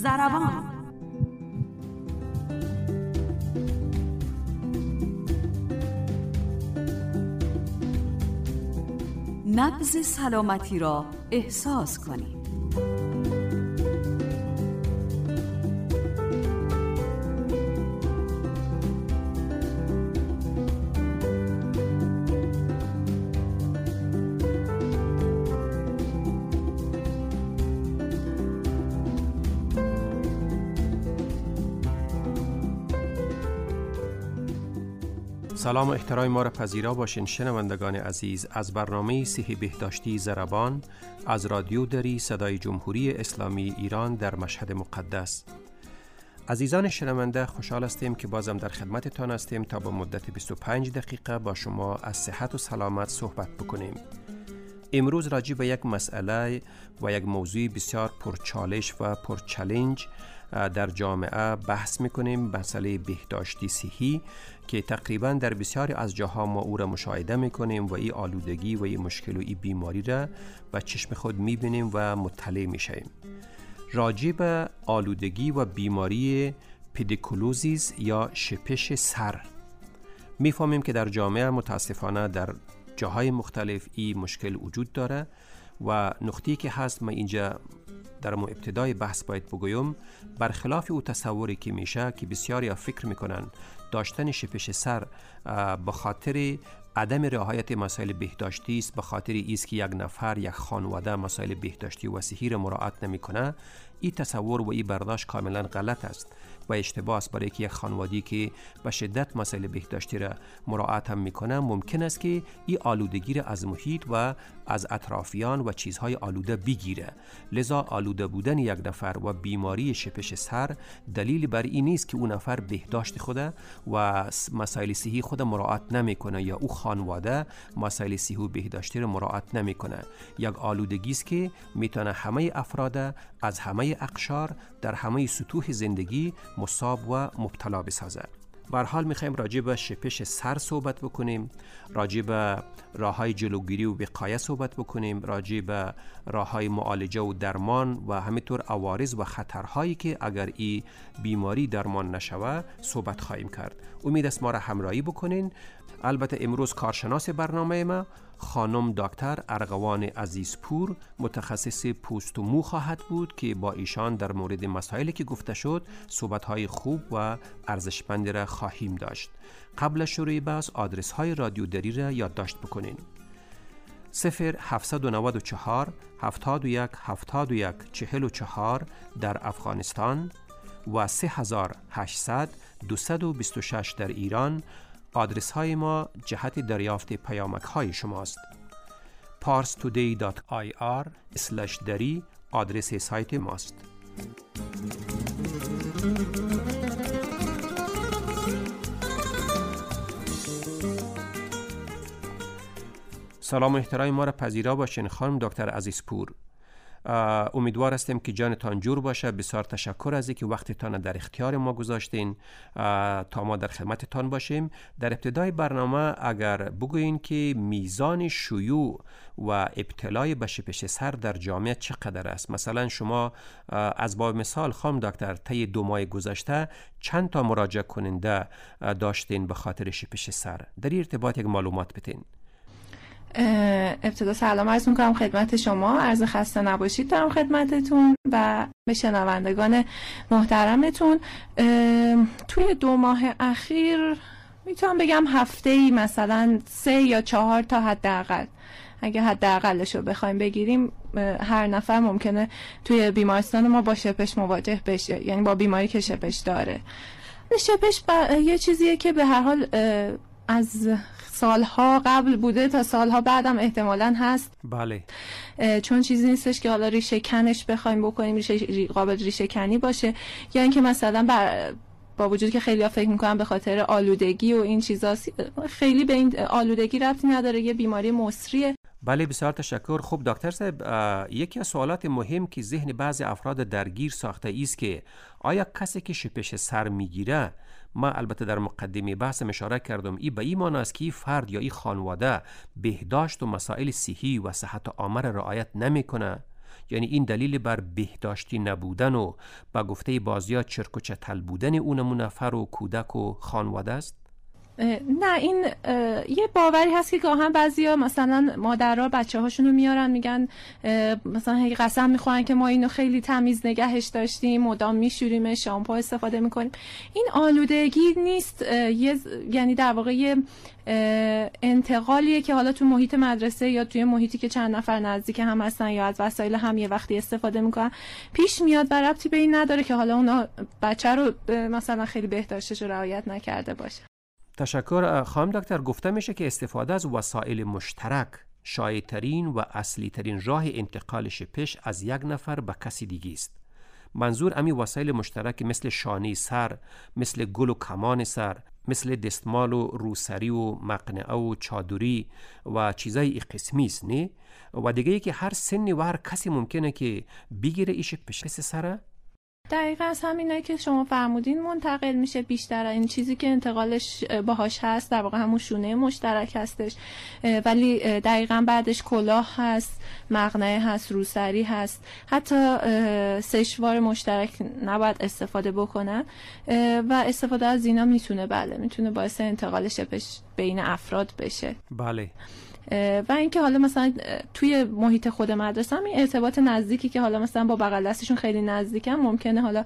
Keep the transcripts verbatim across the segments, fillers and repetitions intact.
ضربان. نبض سلامتی را احساس کنید. سلام و احترام ما را پذیرا باشین شنوندگان عزیز از برنامه صحی بهداشتی ضربان از رادیو دری صدای جمهوری اسلامی ایران در مشهد مقدس. عزیزان شنونده، خوشحال هستیم که بازم در خدمتتان هستیم تا با مدت بیست و پنج دقیقه با شما از صحت و سلامت صحبت بکنیم. امروز راجع به یک مسئله و یک موضوع بسیار پرچالش و پرچالش در جامعه بحث میکنیم، مسئله بهداشتی صحی که تقریبا در بسیاری از جاها ما او را مشاهده میکنیم و این آلودگی و این مشکل و این بیماری را به چشم خود میبینیم و مطلع میشیم. راجع به آلودگی و بیماری پدیکولوزیس یا شپش سر میفهمیم که در جامعه متاسفانه در جاهای مختلف این مشکل وجود داره و نقطه‌ای که هست ما اینجا در مو ابتدای بحث باید بگویم، برخلاف او تصوری که میشه که بسیاری فکر میکنن داشتن شپش سر به خاطر عدم رعایت مسائل بهداشتی است، به خاطر ایست که یک نفر یک خانواده مسائل بهداشتی و صحی را مراعات نمیکنه. این تصور و این برداشت کاملا غلط است و اشتباه است، برای که یک خانواده‌ای که به شدت مسائل بهداشتی را مراعات هم میکنه ممکن است که این آلودگی را از محیط و از اطرافیان و چیزهای آلوده بگیره. لذا آلوده بودن یک نفر و بیماری شپش سر دلیل بر این نیست که اون نفر بهداشت خود و مسائل صحی خود مراعات نمیکنه یا او خانواده مسائل صحی و بهداشتی را مراعات نمیکنه. یک آلودگی است که میتونه همه افراد از همه اقشار در همه سطوح زندگی مصاب و مبتلا بسازه. به هر حال میخوایم راجع به شپش سر صحبت بکنیم، راجع به راههای جلوگیری و وقایه صحبت بکنیم، راجع به راههای معالجه و درمان و همینطور عوارض و خطرهایی که اگر این بیماری درمان نشوه صحبت خواهیم کرد. امید است ما را همراهی بکنین. البته امروز کارشناس برنامه ما خانم دکتر ارغوان عزیزپور متخصص پوست و مو خواهد بود که با ایشان در مورد مسائلی که گفته شد صحبت‌های خوب و ارزشمندی را خواهیم داشت. قبل شروع بحث آدرس های رادیو دری را یادداشت بکنین: صفر هفتصد و نود و چهار هفتاد و یک هفتاد و یک چهل و چهار در افغانستان و سه هزار و هشتصد دویست و بیست و شش در ایران. آدرس های ما جهت دریافت پیامک های شماست. پارس تودی دات آی آر اسلش دری آدرس سایت ماست. سلام و احترام ما را پذیرا باشین خانم دکتر عزیزپور. امیدوار هستیم که جانتان جور باشه. بسیار تشکر از اینکه وقتتان در اختیار ما گذاشتین تا ما در خدمتتان باشیم. در ابتدای برنامه اگر بگوین که میزان شیوع و ابتلای به شپش سر در جامعه چقدر است؟ مثلا شما از باب مثال خانم دکتر طی دو ماه گذشته چند تا مراجعه کننده داشتین به خاطر شپش سر؟ در این ارتباط یک معلومات بدین. ابتدا سلام عرض میکنم خدمت شما، عرض خسته نباشید دارم خدمتتون و به شنوندگان محترمتون. توی دو ماه اخیر میتونم بگم هفته‌ای مثلا سه یا چهار تا حداقل، اگه حداقلش رو بخوایم بگیریم، هر نفر ممکنه توی بیمارستان ما با شپش مواجه بشه، یعنی با بیماری که شپش داره. شپش یه چیزیه که به هر حال از سالها قبل بوده تا سالها بعدم احتمالاً هست. بله. چون چیزی نیستش که حالا ریشه کنش بخوایم بکنیم، ریشه قابل ریشه کنی باشه، یا اینکه مثلا بر با وجود که خیلی‌ها فکر می‌کنن به خاطر آلودگی و این چیزا، خیلی به این آلودگی ربطی نداره، یه بیماری مصریه. بله بسیار تشکر. خب دکتر صاحب، یکی از سوالات مهم که ذهن بعضی افراد درگیر ساخته است که آیا کسی که شپش سر میگیره، ما البته در مقدمه بحث اشاره کردم، این به این معنی است که فرد یا این خانواده بهداشت و مسائل صحی و صحت عامه را رعایت نمیکنه، یعنی این دلیل بر بهداشتی نبودن و با گفته بعضیا چرک و چتل بودن اون نفر و کودک و خانواده است؟ نه، این یه باوری هست که گاهن بعضیا مثلا مادرها بچه هاشونو میارن میگن مثلا هی قسم میخورن که ما اینو خیلی تمیز نگهش داشتیم، مدام میشوریمش، شامپو استفاده میکنیم. این آلودگی نیست، یه یعنی در واقع یه انتقالیه که حالا تو محیط مدرسه یا توی محیطی که چند نفر نزدیک هم هستن یا از وسایل هم یه وقتی استفاده میکنن پیش میاد و ربطی به این نداره که حالا اونا بچه رو مثلا خیلی بهداشتش رو رعایت نکرده باشه. تشکر. خانم دکتر، گفته میشه که استفاده از وسایل مشترک شایع‌ترین و اصلی ترین راه انتقال شپش از یک نفر به کسی دیگه است. منظور امی وسایل مشترک مثل شانه سر، مثل گل و کمان سر، مثل دستمال و روسری و مقنعه و چادری و چیزای ای قسمی است نه؟ و دیگه ای که هر سنی و هر کسی ممکنه که بگیره ایش پش سره؟ دقیقا از همینایی که شما فرمودین منتقل میشه بیشتر. این چیزی که انتقالش باهاش هست در واقع همون شونه مشترک هستش، ولی دقیقا بعدش کلاه هست، مقنعه هست، روسری هست، حتی سشوار مشترک نباید استفاده بکنن و استفاده از اینا میتونه بله میتونه باعث انتقال شپش بین افراد بشه. بله. و اینکه حالا مثلا توی محیط خود مدرسه هم این ارتباط نزدیکی که حالا مثلا با بغل دستشون خیلی نزدیکن ممکنه حالا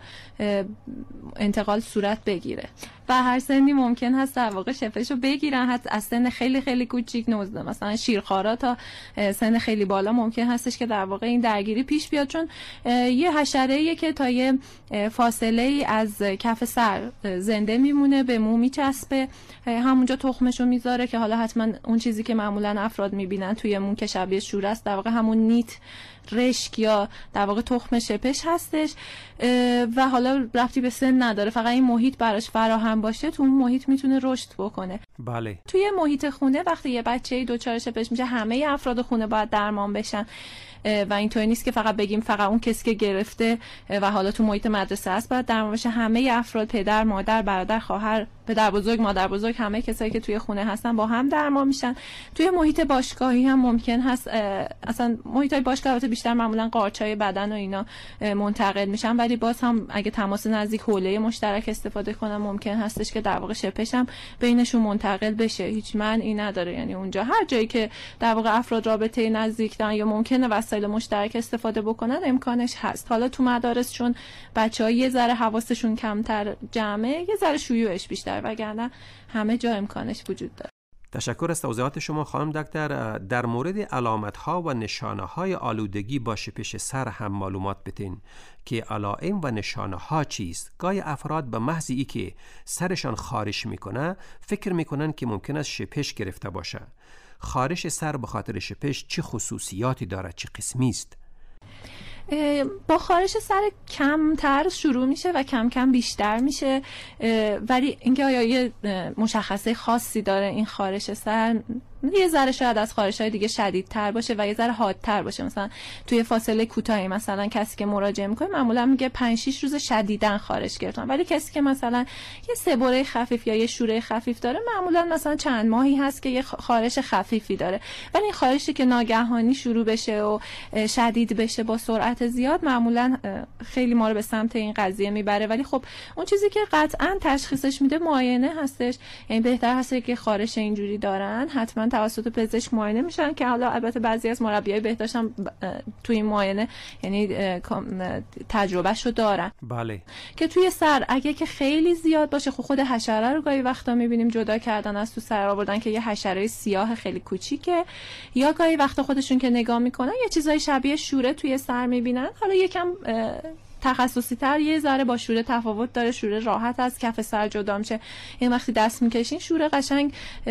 انتقال صورت بگیره و هر سنی ممکن هست در واقع شپشو بگیرن، حتی از سن خیلی خیلی کوچیک نوزده مثلا شیرخوارا تا سن خیلی بالا ممکن هستش که در واقع این درگیری پیش بیاد، چون یه حشره‌ایه که تا یه فاصله ای از کف سر زنده میمونه، به مو میچسبه، همونجا تخمشو میذاره که حالا حتما اون چیزی که معمولا افراد میبینن توی مو که شبیه شوره است در واقع همون نیت رشک یا در واقع تخم شپش هستش و حالا ربطی به سن نداره، فقط این محیط براش فراهم باشه تو اون محیط میتونه رشد بکنه. بله. توی محیط خونه وقتی یه بچه‌ای دچار شپش میشه همه افراد خونه باید درمان بشن و اینطوری نیست که فقط بگیم فقط اون کسی که گرفته و حالا تو محیط مدرسه است باید درمان بشه. همه افراد، پدر، مادر، برادر، خواهر، پدر بزرگ، مادر بزرگ، همه کسایی که توی خونه هستن با هم درمان میشن. توی محیط باشگاهی هم ممکن هست، اصلا محیطای باشگاه البته بیشتر معمولا قارچای بدن و اینا منتقل میشن، ولی باز هم اگه تماس نزدیک حوله مشترک استفاده کنن ممکن هستش که در واقع شپش هم بینشون منتقل بشه. هیچ معنی نداره، یعنی اونجا هر جایی که در واقع افراد رابطه نزدیک دارن یا ممکنه وسایل مشترک استفاده بکنن امکانش هست. حالا تو مدارس چون بچه‌ها یه ذره حواسشون کمتر جمعه، یه ذره شیوعش بیشتر، وگرنه همه جا امکانش وجود داره. تشکر از توضیحات شما خانم دکتر. در مورد علامت‌ها و نشانه‌های آلودگی با شپش سر هم معلومات بدین که علائم و نشانه‌ها چیست؟ گاهی افراد به محض ای که سرشان خارش میکنه فکر میکنن که ممکن است شپش گرفته باشه. خارش سر به خاطر شپش چه خصوصیاتی دارد، چه قسمی است؟ با خارش سر کمتر شروع میشه و کم کم بیشتر میشه، ولی اینکه آیا یه مشخصه خاصی داره این خارش سر، یه ذره شاید از خارش‌های دیگه شدیدتر باشه و یه ذره حادتر باشه. مثلا توی فاصله کوتاهی مثلا کسی که مراجعه میکنه معمولا میگه پنج شش روز شدیداً خارش گرفتن، ولی کسی که مثلا یه سبوره خفیف یا یه شوره خفیف داره معمولا مثلا چند ماهی هست که یه خارش خفیفی داره. ولی این خارشی که ناگهانی شروع بشه و شدید بشه با سرعت زیاد معمولا خیلی ما رو به سمت این قضیه میبره، ولی خب اون چیزی که قطعاً تشخیصش میده معاینه هستش. یعنی بهتر هست که خارش اینجوری دارن حتما توسط پزشک معاینه میشن، که حالا البته بعضی از مربیای بهداشت هم توی این معاینه یعنی تجربهشو دارن. بله. که توی سر اگه که خیلی زیاد باشه، خب خود حشره رو گاهی وقتا میبینیم جدا کردن از تو سر آوردن که یه حشره سیاه خیلی کوچیکه، یا گاهی وقتا خودشون که نگاه میکنن یه چیزای شبیه شوره توی سر میبینن. حالا یکم تخصصی تر یه ذره با شوره تفاوت داره، شوره راحت از کف سر جدا میشه، این وقتی دست میکشین شوره قشنگ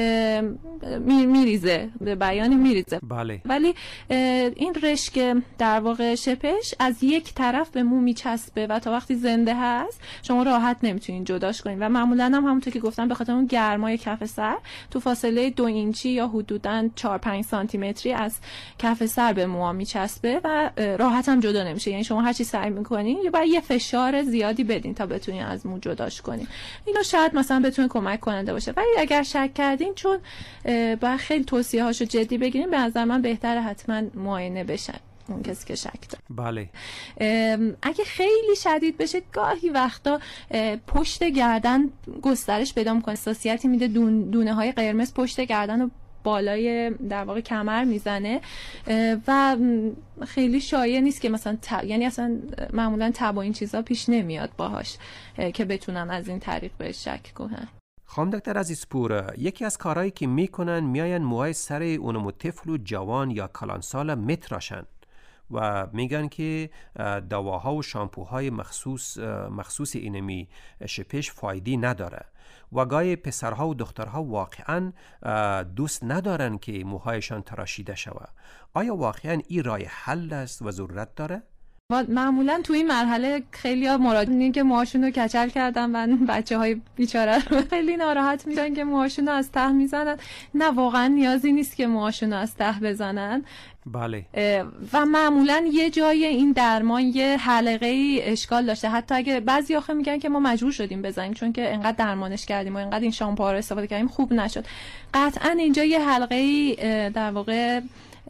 میریزه، به بیانی میریزه. بله. ولی این رشک در واقع شپش از یک طرف به مو میچسبه و تا وقتی زنده هست شما راحت نمیتونین جداش کنین و معمولا هم همونطور که گفتم به خاطر اون گرمای کف سر تو فاصله دو اینچی یا حدوداً چهار پنج سانتی متری از کف سر به مو میچسبه و راحت هم جدا نمیشه. یعنی شما هر چی سعی میکنین یا باید یه فشار زیادی بدین تا بتونین از مو جداش کنین. اینو شاید مثلا بتونه کمک کننده باشه، ولی اگر شک کردین چون باید خیلی توصیه هاشو جدی بگیرین، به نظر من بهتره حتما معاینه بشن. اون کسی که شک داره. بله. اگه خیلی شدید بشه گاهی وقتا پشت گردن گسترش پیدا میکنه، حساسیتی میده، دون دونه های قرمز پشت گردن و بالای در واقع کمر میزنه و خیلی شایع نیست که مثلا ت... یعنی اصلا معمولا تب و این چیزا پیش نمیاد باهاش که بتونن از این طریق بهش شک کنن. خانم دکتر عزیزپور، یکی از کارهایی که میکنن میاین موهای سر اونم طفل و جوان یا کلانسال میتراشن و میگن که دواها و شامپوهای مخصوص مخصوص اینمی شپش فایده نداره و گاهی پسرها و دخترها واقعا دوست ندارن که موهایشان تراشیده شود. آیا واقعا این راه حل است و ضرورت داره؟ معمولا تو این مرحله خیلی ها مراد که موهاشون رو کچل کردن و بچه های بیچاره رو خیلی ناراحت میشن که موهاشون رو از ته میزنن. نه، واقعا نیازی نیست که موهاشون رو از ته بزنن. بله. و معمولا یه جای این درمان یه حلقه ای اشکال داشته، حتی اگه بعضی آخه میگن که ما مجبور شدیم بزنیم چون که انقدر درمانش کردیم و انقدر این شامپوها رو استفاده کردیم خوب نشد. قطعا اینجا یه حلقه ای در واقع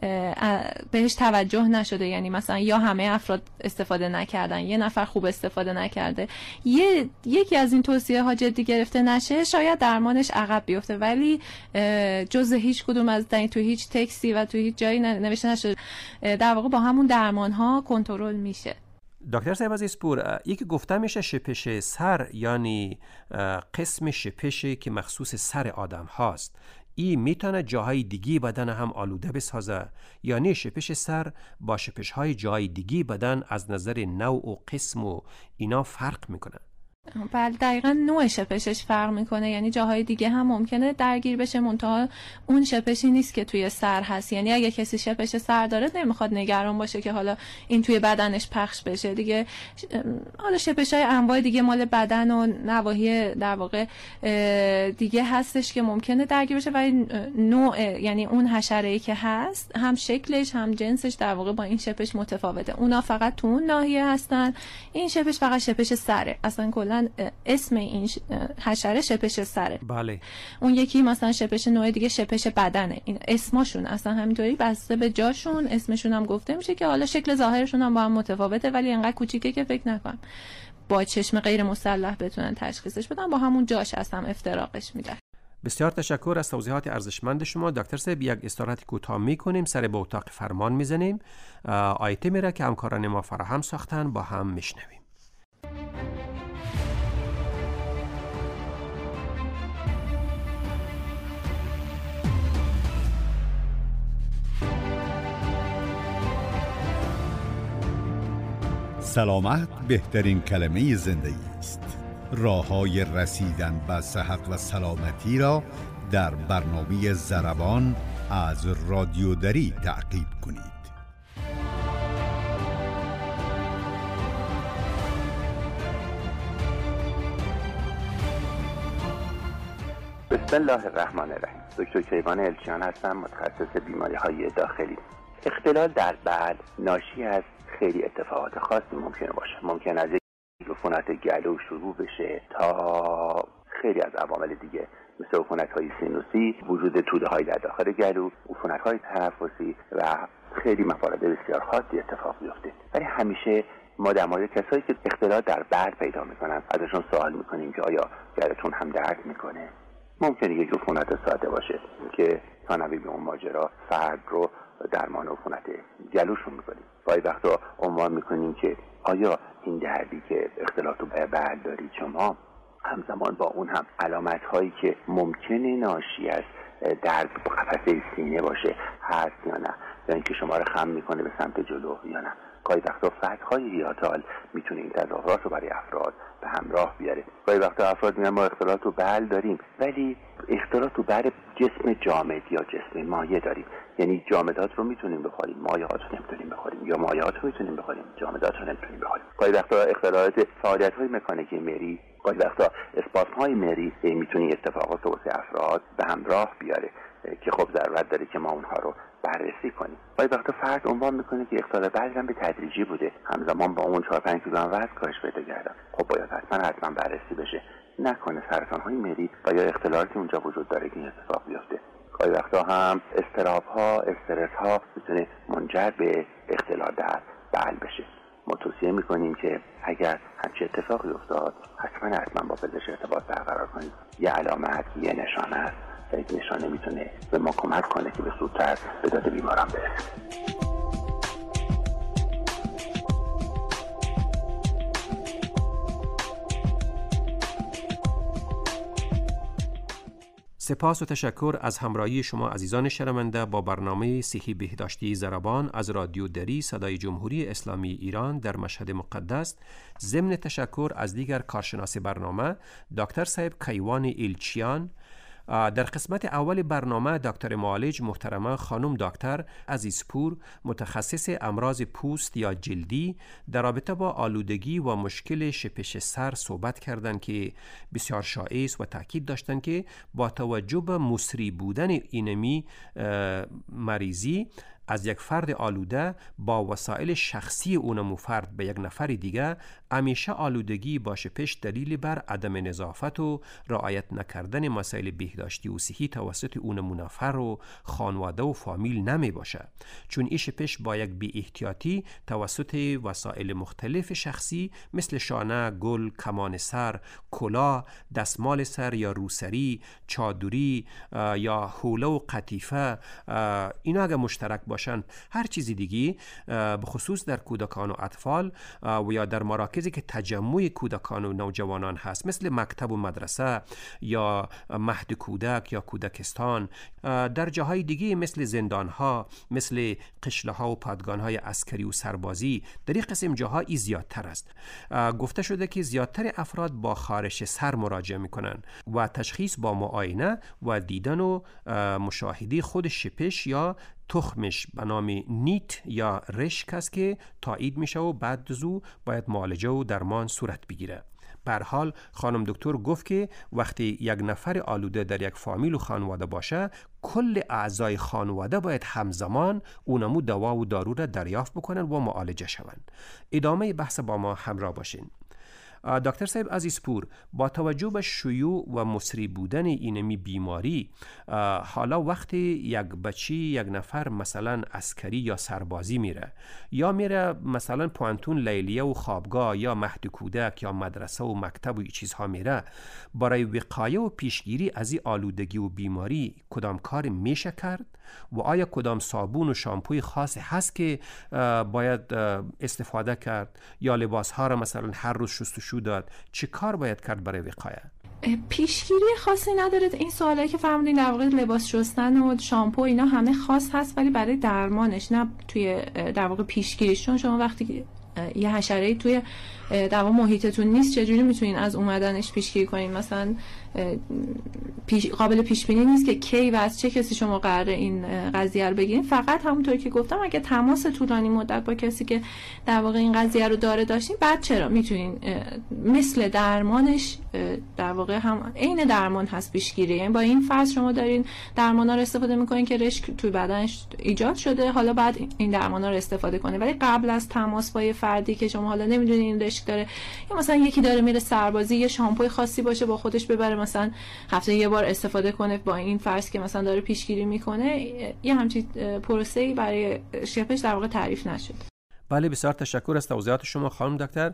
بهش توجه نشده، یعنی مثلا یا همه افراد استفاده نکردن، یه نفر خوب استفاده نکرده، یه یکی از این توصیه ها جدی گرفته نشه، شاید درمانش عقب بیفته. ولی جز هیچ کدوم از این تو هیچ تکسی و تو هیچ جایی نوشته نشده، در واقع با همون درمان ها کنترل میشه. دکتر صاحب عزیزپور، یکی گفته میشه شپش سر یعنی قسم شپشی که مخصوص سر آدم هاست، این میتونه جاهای دیگی بدن هم آلوده بسازه، یعنی شپش سر با شپش های جای دیگی بدن از نظر نوع و قسم و اینا فرق میکنه. بله، دقیقا نوع شپشش فرق میکنه، یعنی جاهای دیگه هم ممکنه درگیر بشه، منتها اون شپشی نیست که توی سر هست. یعنی اگه کسی شپش سر داره نمیخواد نگران باشه که حالا این توی بدنش پخش بشه دیگه. حالا شپش های انواع دیگه مال بدن و نواحی در واقع دیگه هستش که ممکنه درگیر بشه، ولی نوع یعنی اون حشره‌ای که هست هم شکلش هم جنسش در واقع با این شپش متفاوته. اونا فقط تو اون ناحیه هستن، این شپش فقط شپش سره. اصلا کلا اسم این حشره شپش سره. بله. اون یکی مثلا شپش نوع دیگه شپش بدنه. این اسمشون اصلا همینطوری بسته به جاشون اسمشون هم گفته میشه که حالا شکل ظاهرشون هم با هم متفاوته، ولی انقدر کوچیکه که فکر نکنم با چشم غیر مسلح بتونن تشخیصش بدن، با همون جاش هستم افتراقش میده. بسیار تشکر از توضیحات ارزشمند شما دکتر صاحب. یک استراحت کوتاه میکنیم، سر به اتاق فرمان میزنیم، آیتمی را که همکاران ما فراهم ساختن با هم میشنویم. سلامت بهترین کلمه زندگی است. راه‌های رسیدن به صحت و سلامتی را در برنامه ضربان از رادیو دری تعقیب کنید. بسم الله الرحمن الرحیم. دکتر کیوان الچیان هستم، متخصص بیماری‌های داخلی. اختلال در بلع ناشی از خیلی اتفاقات خاصی ممکنه باشه. ممکن از یک عفونت گلو شروع بشه تا خیلی از عوامل دیگه مثل عفونت‌های سینوسی، وجود توده‌های در داخل گلو، عفونت‌های تنفسی و خیلی موارد بسیار خاصی اتفاق میفته. ولی همیشه ما در مورد کسایی که اختلال در بلع پیدا میکنن ازشون سوال میکنیم که آیا گلوتون هم درد میکنه؟ ممکنه یک عفونت ساده باشه که ثانوی به اون ماجرا فرد رو درمان عفونت گلوشون میکنیم. گاهی وقتا عنوان میکنیم که آیا این دردی که اختلال تو بلع دارید شما همزمان با اون هم علامت هایی که ممکنه ناشی از درد تو قفسه سینه باشه هست یا نه، یا اینکه شما رو خم میکنه به سمت جلو یا نه. گاهی وقتا فتح‌های ریاتال میتونه این تظاهرات رو برای افراد به همراه بیاره. گاهی وقتا افراد میگن ما اختلال تو بلع داریم، ولی اختلال تو بلع جسم جامد یا جسم مایع داریم، یعنی جامدات رو میتونیم بخوریم، مایعات رو نمیتونیم بخوریم، یا مایعات رو میتونیم بخوریم، جامدات رو نمیتونیم بخوریم. گاهی وقتا اختلالات فعالیت‌های مکانیکی مری، گاهی وقتا اسپاسم‌های مری میتونه اتفاقات واسه افراد به همراه بیاره که خب ضرورت داره که ما اونها رو بررسی کنیم. گاهی وقتا فرد عنوان میکنه که اختلال بلع به تدریجی بوده، همزمان با اون چهار پنج کیلو وزن کاهش پیدا کردن. خب باید حتما حتما بررسی بشه، نکنه سرطان‌های مری و یا اختلالاتی اونجا وجود داره که این اتفاق بیفته. گاهی وقتا هم اضطراب‌ها، استرس‌ها میتونه منجر به اختلال در بلع بشه. ما توصیه میکنیم که اگر همچین اتفاقی افتاد حتما حتما با پزشک ارتباط برقرار کنید. یه علامت، یه نشانه است و این نشانه میتونه به ما کمک کنه که به زودتر به داد بیماران برسیم. سپاس و تشکر از همراهی شما عزیزان شنونده با برنامه صحی بهداشتی ضربان از رادیو دری صدای جمهوری اسلامی ایران در مشهد مقدس. ضمن تشکر از دیگر کارشناس برنامه دکتر صاحب کیوان ایلچیان. در قسمت اول برنامه دکتر معالج محترمه خانم دکتر عزیزپور متخصص امراض پوست یا جلدی در رابطه با آلودگی و مشکل شپش سر صحبت کردند که بسیار شایع است و تاکید داشتند که با توجه به مصری بودن اینمی مریضی از یک فرد آلوده با وسایل شخصی اونمو فرد به یک نفر دیگه، همیشه آلودگی با شپش دلیل بر عدم نظافت و رعایت نکردن مسائل بهداشتی و صحی توسط اونمو نفر و خانواده و فامیل نمی باشه، چون این شپش با یک بی احتیاطی توسط وسایل مختلف شخصی مثل شانه، گل، کمان سر، کلاه، دستمال سر یا روسری، چادری یا حوله و قطیفه، اینا اگه مشترک باشن، هر چیزی دیگی به خصوص در کودکان و اطفال و یا در مراکزی که تجمع کودکان و نوجوانان هست مثل مکتب و مدرسه یا مهد کودک یا کودکستان، در جاهای دیگه مثل زندانها، مثل قشله ها و پادگان های عسکری و سربازی، در این قسم جاها ای زیادتر است. گفته شده که زیادتر افراد با خارش سر مراجعه میکنن و تشخیص با معاینه و دیدن و مشاهده خود شپش یا تخمش به نام نیت یا رشک است که تایید میشه و بعد زو باید معالجه و درمان صورت بگیره. به هر حال خانم دکتر گفت که وقتی یک نفر آلوده در یک فامیل و خانواده باشه، کل اعضای خانواده باید همزمان اونمو دوا و دارو را دریافت بکنن و معالجه شوند. ادامه بحث با ما همراه باشین. دکتر صاحب عزیزپور، با توجه به شیوع و مصری بودن اینمی بیماری، حالا وقتی یک بچی، یک نفر مثلا عسکری یا سربازی میره یا میره مثلا پوانتون لیلیه و خوابگاه یا مهد کودک یا مدرسه و مکتب و این چیزها میره، برای وقایه و پیشگیری از این آلودگی و بیماری کدام کار میشه کرد و آیا کدام صابون و شامپوی خاص هست که باید استفاده کرد یا لباس ها را مثلا هر روز شستشو داد؟ چه کار باید کرد برای وقایه؟ پیشگیری خاصی نداره. این سوالایی که فرمودین در واقع لباس شستن و شامپو اینا همه خاص هست، ولی برای درمانش نه توی در واقع پیشگیریش. چون شما وقتی یه حشره‌ای توی در واقع محیطتون نیست، چجوری میتونین از اومدنش پیشگیری کنین؟ مثلا پیش قابل پیش بینی نیست که کی و از چه کسی شما قراره این قضیه رو بگیرین. فقط همونطوری که گفتم اگه تماس طولانی مدت با کسی که در واقع این قضیه رو داره داشتین، بعد چرا میتونین مثل درمانش در واقع هم عین درمان هست پیشگیری. یعنی با این فرض شما دارین درمانا رو استفاده میکنین که رشک توی بدنش ایجاد شده، حالا بعد این درمانا رو استفاده کنه. ولی قبل از تماس با یه فردی که شما حالا نمیدونین رشک داره، یا مثلا یکی داره میره سربازی، یه شامپوی خاصی باشه با خودش ببره مثلا هفته یه بار استفاده کنه، با این فرض که مثلا داره پیشگیری میکنه، یه همچین پروسه‌ای برای شپش در واقع تعریف نشد. بله، بسیار تشکر از توضیحات شما خانم دکتر.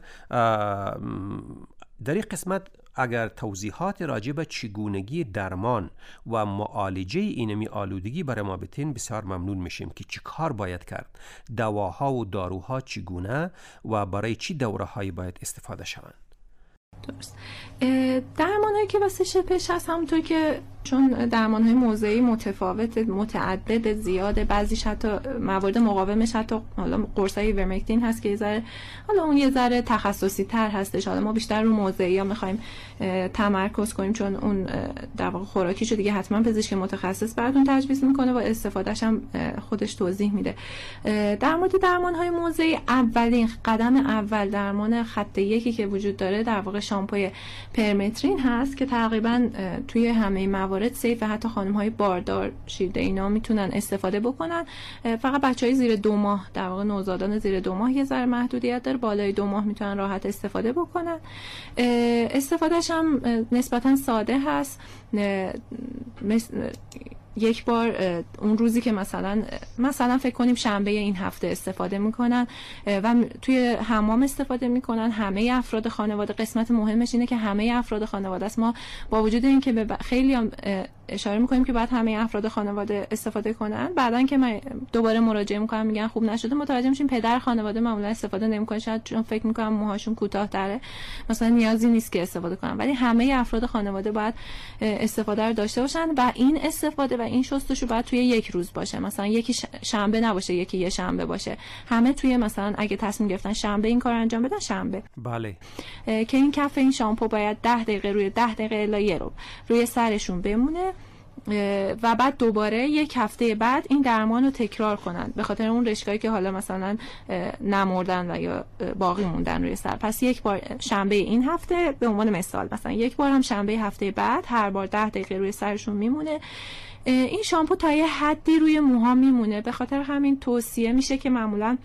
در این قسمت اگر توضیحات راجع به چگونگی درمان و معالجه اینمی آلودگی برای ما بتین بسیار ممنون میشیم که چی کار باید کرد، دواها و داروها چگونه و برای چی دوره‌هایی باید استفاده شوند. درست. درمان‌هایی که واسه شپش هست همونطور که چون درمان‌های موضعی متفاوت، متعدد، زیاده، بعضیش حتی موارد مقاومش حتی حالا قرصای ایورمکتین هست که یه ذره حالا اون یه ذره تخصصی تر هستش. حالا ما بیشتر رو موضعی ها می‌خوایم تمرکز کنیم چون اون در واقع خوراکیشو دیگه حتما پزشک متخصص براتون تجویز میکنه و استفادهش هم خودش توضیح میده. در مورد درمان‌های موضعی، اولین قدم اول درمان خط یکی که وجود داره در واقع شامپوی پرمترین هست که تقریبا توی همه موارد سیف، حتی خانم‌های باردار، شیرده اینا میتونن استفاده بکنن. فقط بچهای زیر دو ماه در واقع نوزادان زیر دو ماه یه ذره محدودیت داره، بالای دو ماه میتونن راحت استفاده بکنن. استفادهش هم نسبتا ساده هست. یک بار اون روزی که مثلا مثلا فکر کنیم شنبه این هفته استفاده میکنن و توی حمام استفاده میکنن همه افراد خانواده. قسمت مهمش اینه که همه افراد خانواده است. ما با وجود این که به خیلی هم اشاره میکنیم که باید همه افراد خانواده استفاده کنن، بعدن که من دوباره مراجعه میکنم میگن خوب نشده، متوجه میشیم پدر خانواده معمولا استفاده نمیکنه، شاید چون فکر میکنم موهاشون کوتاه‌تره مثلا نیازی نیست که استفاده کنن، ولی همه افراد خانواده باید استفاده رو داشته باشن و این استفاده و این شستشو باید توی یک روز باشه. مثلا یکی شنبه نباشه، یکی یه شنبه باشه. همه توی مثلا اگه تصمیم گرفتن شنبه این کار انجام بدن شنبه. بله. که این کف این شامپو باید ده دقیقه روی ده دقیقه الی یه رو روی سرشون بمونه و بعد دوباره یک هفته بعد این درمان رو تکرار کنن به خاطر اون رشته‌ای که حالا مثلا نمردن و یا باقی موندن روی سر. پس یک بار شنبه این هفته به عنوان مثال، مثلا یک بار هم شنبه هفته بعد، هر بار ده دقیقه روی سرشون میمونه. این شامپو تا یه حدی روی موها میمونه، به خاطر همین توصیه میشه که معمولا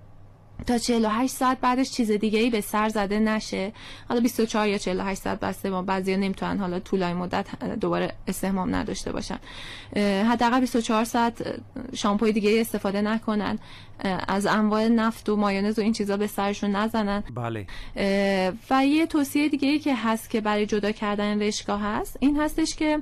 تا چهل و هشت ساعت بعدش چیز دیگه‌ای به سر زده نشه. حالا بیست و چهار یا چهل و هشت ساعت بسته، ما بعضیا نمیتونن حالا طولانی مدت دوباره استحمام نداشته باشن. حداقل بیست و چهار ساعت شامپوی دیگه استفاده نکنن، از انواع نفت و مایونز و این چیزا به سرشون نزنن. بله. و یه توصیه دیگه‌ای که هست که برای جدا کردن رشته‌ها هست، این هستش که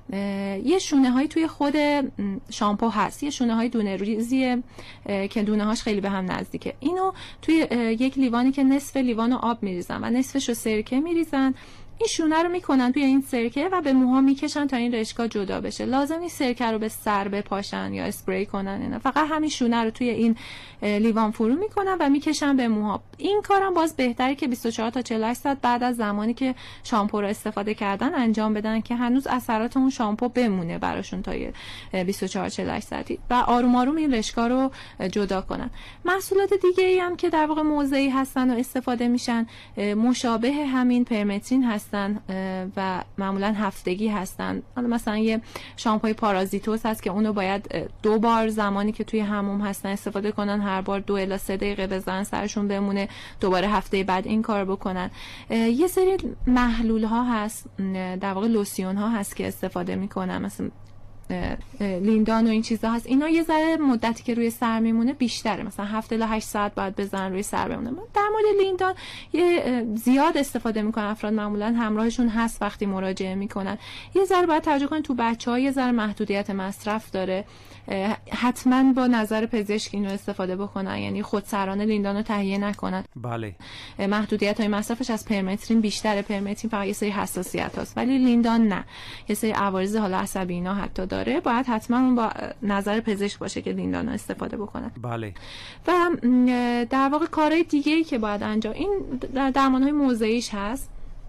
یه شونه هایی توی خود شامپو هست، یه شونه های دونه ریزیه که دونه هاش خیلی به هم نزدیکه. اینو توی یک لیوانی که نصف لیوان آب میریزن و نصفش رو سرکه میریزن، این شونه رو میکنن توی این سرکه و به موها میکشن تا این رشته‌ها جدا بشه. لازم نیست سرکه رو به سر بپاشن یا اسپری کنن، اینا فقط همین شونه رو توی این لیوان فرو میکنن و میکشن به موها. این کارم باز بهتره که بیست و چهار تا چهل و هشت ساعت بعد از زمانی که شامپو رو استفاده کردن انجام بدن که هنوز اثرات اون شامپو بمونه براشون تا بیست و چهار چهل و هشت ساعتی و آروم آروم این رشته‌ها رو جدا کنن. محصولات دیگه ای هم که در واقع موضعی هستن و استفاده میشن مشابه همین پرمترین هستن و معمولا هفتگی هستن. حالا مثلا یه شامپوی پارازیتوس هست که اونو باید دو بار زمانی که توی حموم هستن استفاده کنن، هر بار دو الی سه دقیقه بزنن سرشون بمونه، دوباره هفته بعد این کار بکنن. یه سری محلول ها هست، در واقع لوسیون ها هست که استفاده میکنن، مثلا لیندان و این چیزا هست. اینا یه ذره مدتی که روی سر میمونه بیشتره، مثلا هفت الی هشت ساعت بعد بزنن روی سر بمونه. در مورد لیندان یه زیاد استفاده میکنن افراد، معمولا همراهشون هست وقتی مراجعه میکنن. یه ذره باید توجه کنید تو بچه‌ها یه ذره محدودیت مصرف داره، حتما با نظر پزشک اینو استفاده بکنن، یعنی خودسرانه لیندان رو تهیه نکنن. بله. محدودیت های مصرفش از پرمترین بیشتره. پرمترین فقط یه سری حساسیت هست ولی لیندان نه، یه سری عوارض حالا عصبی اینا حتی داره، باید حتما با نظر پزشک باشه که لیندان رو استفاده بکنن. بله. و در واقع کارهای دیگه‌ای که باید انجام، این درمان‌های موضعیش هست.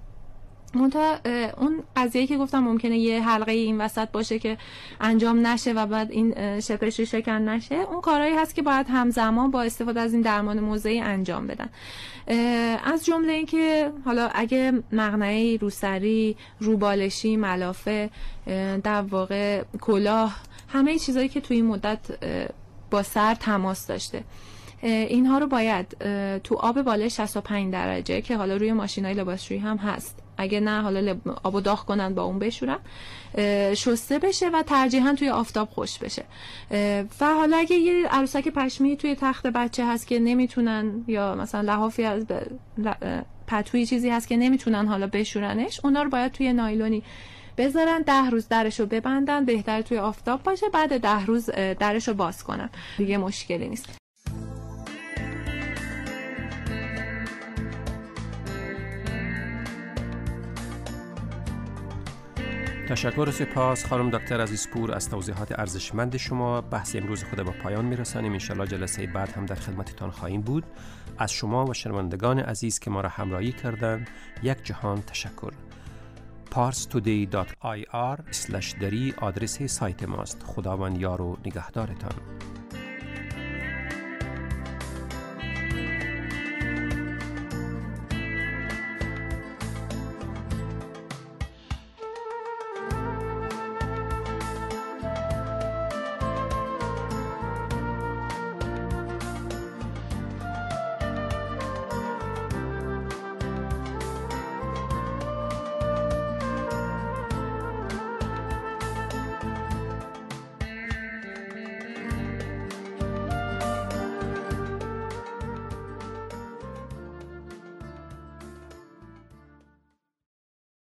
منتها اون قضیه‌ای که گفتم ممکنه یه حلقه این وسط باشه که انجام نشه و بعد این شپش شکن نشه، اون کارهایی هست که باید همزمان با استفاده از این درمان موضعی انجام بدن. از جمله این که حالا اگه مقنعه روسری، روبالشی، ملافه، در واقع کلاه، همه چیزایی که توی این مدت با سر تماس داشته، اینها رو باید تو آب بالای شصت و پنج درجه که حالا روی ماشینای لباسشویی هم هست، اگه نه حالا آبو داغ کنن با اون بشورن، شسته بشه و ترجیحاً توی آفتاب خشک بشه. و حالا اگه یه عروسک پشمی توی تخت بچه هست که نمیتونن، یا مثلا لحافی از پتوی چیزی هست که نمیتونن حالا بشورنش، اونا رو باید توی نایلونی بذارن، ده روز درشو ببندن، بهتر توی آفتاب باشه، بعد ده روز درشو باز کنن، دیگه مشکلی نیست. تشکر و سپاس خانم دکتر عزیزپور از توضیحات ارزشمند شما. بحث امروز خود به پایان میرسانیم. انشالله جلسه بعد هم در خدمتتان خواهیم بود. از شما و شنوندگان عزیز که ما را همراهی کردند یک جهان تشکر. پارس تودی دات آی آر اسلش دری آدرس سایت ماست. خداوند یار و نگهدارتان.